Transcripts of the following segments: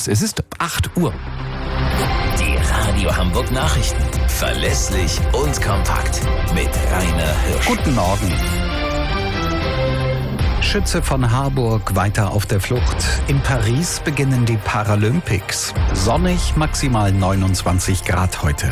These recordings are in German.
Neues. Es ist 8 Uhr. Die Radio Hamburg Nachrichten. Verlässlich und kompakt. Mit Rainer Hirsch. Guten Morgen. Schütze von Harburg weiter auf der Flucht. In Paris beginnen die Paralympics. Sonnig, maximal 29 Grad heute.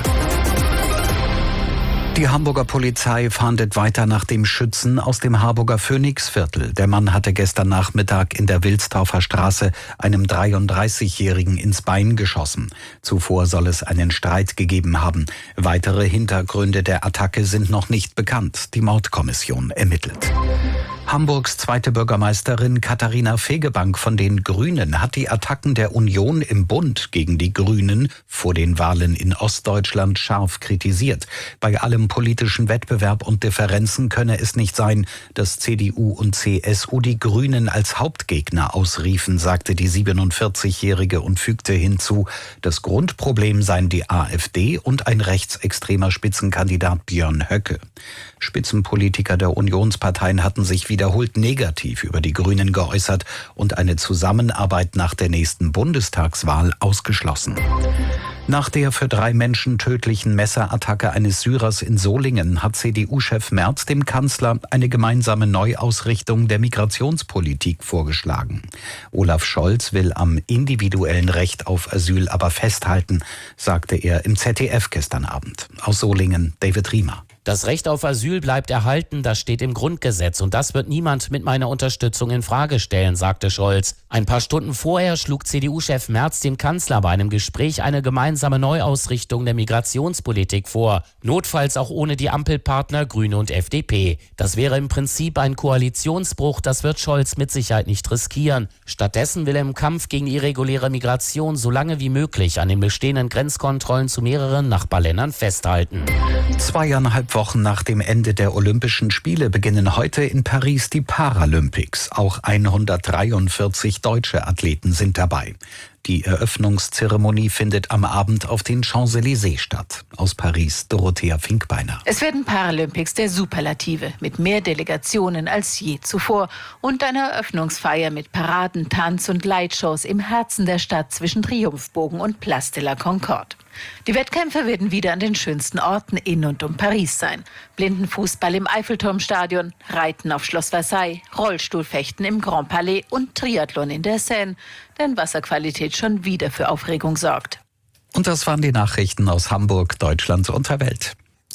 Die Hamburger Polizei fahndet weiter nach dem Schützen aus dem Harburger Phoenixviertel. Der Mann hatte gestern Nachmittag in der Wilsdorfer Straße einem 33-Jährigen ins Bein geschossen. Zuvor soll es einen Streit gegeben haben. Weitere Hintergründe der Attacke sind noch nicht bekannt. Die Mordkommission ermittelt. Hamburgs zweite Bürgermeisterin Katharina Fegebank von den Grünen hat die Attacken der Union im Bund gegen die Grünen vor den Wahlen in Ostdeutschland scharf kritisiert. Bei allem politischen Wettbewerb und Differenzen könne es nicht sein, dass CDU und CSU die Grünen als Hauptgegner ausriefen, sagte die 47-Jährige und fügte hinzu, das Grundproblem seien die AfD und ein rechtsextremer Spitzenkandidat Björn Höcke. Spitzenpolitiker der Unionsparteien hatten sich wiederholt negativ über die Grünen geäußert und eine Zusammenarbeit nach der nächsten Bundestagswahl ausgeschlossen. Nach der für 3 Menschen tödlichen Messerattacke eines Syrers in Solingen hat CDU-Chef Merz dem Kanzler eine gemeinsame Neuausrichtung der Migrationspolitik vorgeschlagen. Olaf Scholz will am individuellen Recht auf Asyl aber festhalten, sagte er im ZDF gestern Abend. Aus Solingen, David Riemer. Das Recht auf Asyl bleibt erhalten, das steht im Grundgesetz und das wird niemand mit meiner Unterstützung in Frage stellen, sagte Scholz. Ein paar Stunden vorher schlug CDU-Chef Merz dem Kanzler bei einem Gespräch eine gemeinsame Neuausrichtung der Migrationspolitik vor, notfalls auch ohne die Ampelpartner Grüne und FDP. Das wäre im Prinzip ein Koalitionsbruch, das wird Scholz mit Sicherheit nicht riskieren. Stattdessen will er im Kampf gegen irreguläre Migration so lange wie möglich an den bestehenden Grenzkontrollen zu mehreren Nachbarländern festhalten. 2,5 Wochen nach dem Ende der Olympischen Spiele beginnen heute in Paris die Paralympics. Auch 143 deutsche Athleten sind dabei. Die Eröffnungszeremonie findet am Abend auf den Champs-Élysées statt. Aus Paris, Dorothea Finkbeiner. Es werden Paralympics der Superlative mit mehr Delegationen als je zuvor und einer Eröffnungsfeier mit Paraden, Tanz- und Lightshows im Herzen der Stadt zwischen Triumphbogen und Place de la Concorde. Die Wettkämpfe werden wieder an den schönsten Orten in und um Paris sein. Blindenfußball im Eiffelturmstadion, Reiten auf Schloss Versailles, Rollstuhlfechten im Grand Palais und Triathlon in der Seine, denn Wasserqualität schon wieder für Aufregung sorgt. Und das waren die Nachrichten aus Hamburg, Deutschland und der Welt.